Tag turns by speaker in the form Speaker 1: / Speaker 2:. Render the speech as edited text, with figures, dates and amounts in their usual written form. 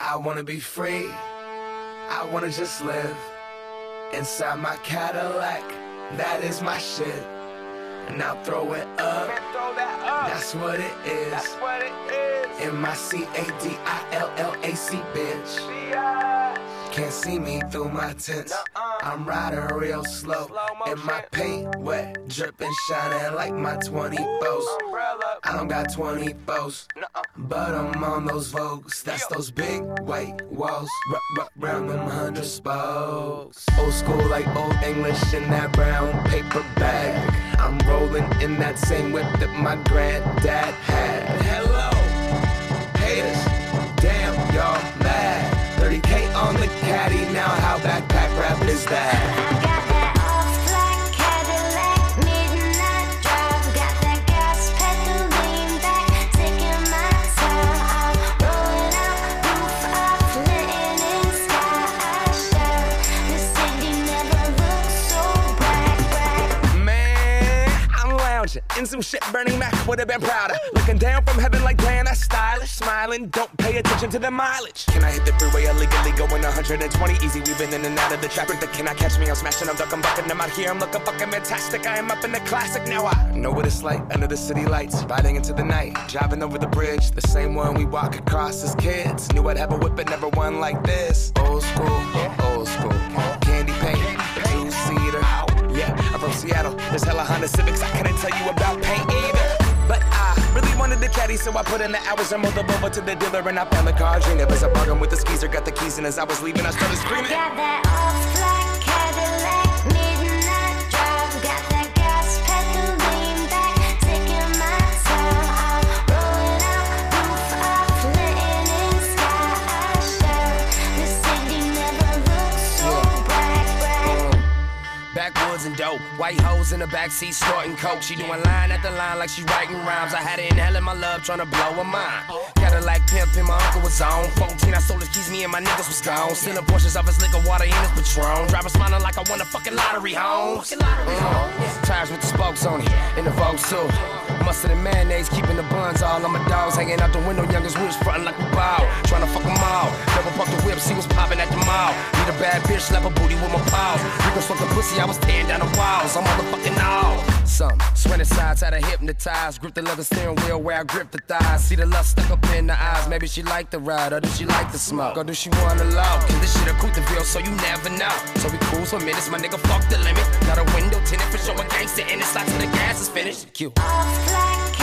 Speaker 1: I wanna be free, I wanna just live inside my Cadillac, that is my shit. And I'll throw it up, that's what it is. M-I-C-A-D-I-L-L-A-C, bitch. Can't see me through my tents, I'm riding real slow, and my paint wet, dripping, shining like my 24s. I don't got 24s, but I'm on those Vogues. That's those big white walls, round them 100 spokes. Old school like Old English in that brown paper bag. I'm rolling in that same whip that my granddad had. Hello, haters, damn y'all mad. 30K on the caddy, now how backpack rap is that?
Speaker 2: I got that all-black Cadillac, midnight drive. Got that gas pedal lean back, taking my time. I'm rolling out, roof off, letting in sky. I shine. The city never looks so bright.
Speaker 1: Man, I'm lounging in some shit Bernie Mac would've been prouder. Looking down from heaven like damn, that's stylish. Smiling, don't pay attention to the mileage. Can I hit the freeway illegally going 120 easy? Weaving in and out of the traffic. That cannot catch me, I'm smashing, I'm ducking, bucking. I'm out here, I'm looking fucking fantastic. I am up in the classic, now I know what it's like under the city lights, riding into the night, driving over the bridge, the same one we walk across as kids. Knew I'd have a whip but never one like this. Old school, candy paint, two-seater. Yeah, I'm from Seattle, there's hella Honda Civics, I couldn't tell you about paint either. But I really wanted the caddy, so I put in the hours and moved over to the dealer, and I found the car dream. As I bargained with the skeezer, got the keys, and as I was leaving, I started screaming.
Speaker 2: Got that all-black Cadillac, midnight drive. Got that gas pedal lean back, taking my time. I'm rolling out, roof off, letting in sky. I shine. The city never looks so bright.
Speaker 1: Backwoods and dope, white hoes in the backseat snorting coke. She doing line after line like she writing rhymes. I had her inhaling my love, trying to blow her mind. Cadillac pimpin', my uncle was on 14, I sold his keys, me and my niggas was gone. Stealing portions of his liquor, water in his Patron. Driver smiling like I won a fucking lottery, homes. Tires with the spokes on it, in the Vogue too. Mustard and mayonnaise, keeping the buns all on my dogs. Hanging out the window, youngest we was frontin' like we bow. Trying to fuck them all, double park the whip, see what's poppin' at the mall. Need a bad bitch, slap a booty with my paws. Rico's fucking pussy, I was tearing down the walls. I'm motherfucking all. Some sweating sides, had her hypnotized. Grip the leather steering wheel where I grip the thighs. See the lust stuck up in the eyes. Maybe she like the ride, or does she like the smoke? Or do she wanna love? Cause this shit a Couteville, so you never know. So we cruise for minutes, my nigga fuck the limit. Got a window tinted for showing gangsta in it. Slide till the gas is finished. Q.
Speaker 2: All-black